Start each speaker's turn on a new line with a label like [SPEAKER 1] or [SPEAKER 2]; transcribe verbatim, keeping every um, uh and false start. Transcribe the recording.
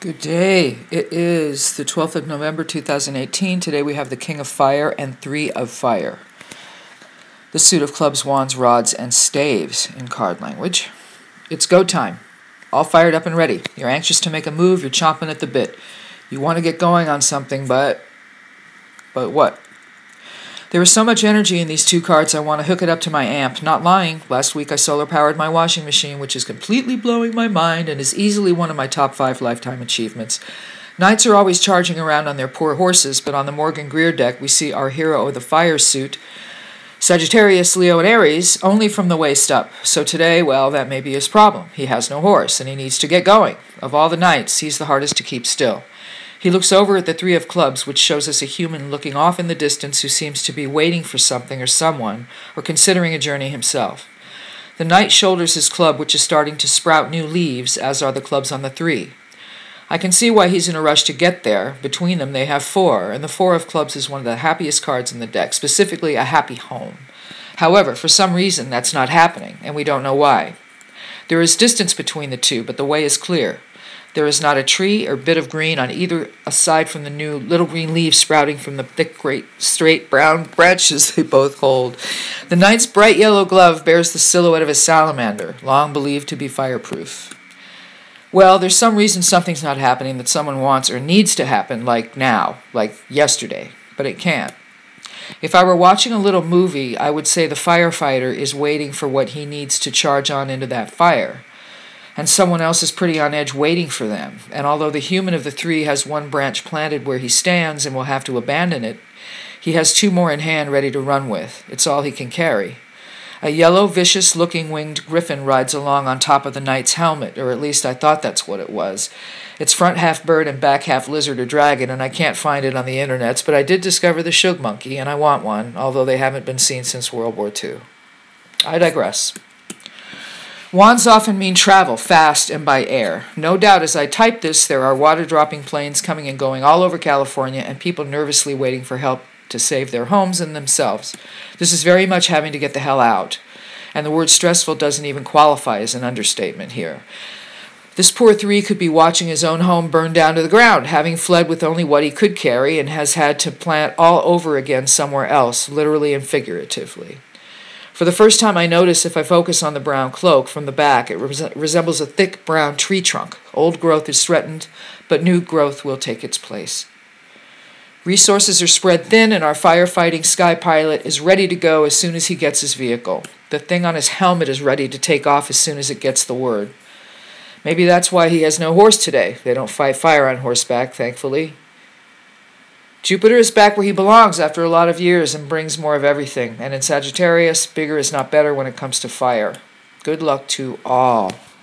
[SPEAKER 1] Good day. It is the twelfth of November two thousand eighteen. Today we have the King of Fire and Three of Fire. The suit of clubs, wands, rods, and staves in card language. It's go time. All fired up and ready. You're anxious to make a move. You're chomping at the bit. You want to get going on something, but... But what? There is so much energy in these two cards, I want to hook it up to my amp. Not lying. Last week I solar-powered my washing machine, which is completely blowing my mind and is easily one of my top five lifetime achievements. Knights are always charging around on their poor horses, but on the Morgan Greer deck we see our hero of the fire suit, Sagittarius, Leo, and Aries, only from the waist up. So today, well, that may be his problem. He has no horse, and he needs to get going. Of all the knights, he's the hardest to keep still. He looks over at the Three of Clubs, which shows us a human looking off in the distance who seems to be waiting for something or someone, or considering a journey himself. The Knight shoulders his club, which is starting to sprout new leaves, as are the clubs on the Three. I can see why he's in a rush to get there. Between them they have four, and the Four of Clubs is one of the happiest cards in the deck, specifically a happy home. However, for some reason that's not happening, and we don't know why. There is distance between the two, but the way is clear. There is not a tree or bit of green on either aside from the new little green leaves sprouting from the thick, great, straight brown branches they both hold. The Knight's bright yellow glove bears the silhouette of a salamander, long believed to be fireproof. Well, there's some reason something's not happening that someone wants or needs to happen, like now, like yesterday, but it can't. If I were watching a little movie, I would say the firefighter is waiting for what he needs to charge on into that fire. And someone else is pretty on edge waiting for them. And although the human of the three has one branch planted where he stands and will have to abandon it, he has two more in hand ready to run with. It's all he can carry. A yellow, vicious-looking winged griffin rides along on top of the Knight's helmet, or at least I thought that's what it was. It's front half bird and back half lizard or dragon, and I can't find it on the internets, but I did discover the shug monkey, and I want one, although they haven't been seen since World War Two. I digress. Wands often mean travel, fast and by air. No doubt as I type this, there are water-dropping planes coming and going all over California and people nervously waiting for help to save their homes and themselves. This is very much having to get the hell out. And the word stressful doesn't even qualify as an understatement here. This poor three could be watching his own home burn down to the ground, having fled with only what he could carry and has had to plant all over again somewhere else, literally and figuratively. For the first time I notice, if I focus on the brown cloak from the back, it res- resembles a thick brown tree trunk. Old growth is threatened, but new growth will take its place. Resources are spread thin, and our firefighting sky pilot is ready to go as soon as he gets his vehicle. The thing on his helmet is ready to take off as soon as it gets the word. Maybe that's why he has no horse today. They don't fight fire on horseback, thankfully. Jupiter is back where he belongs after a lot of years and brings more of everything. And in Sagittarius, bigger is not better when it comes to fire. Good luck to all.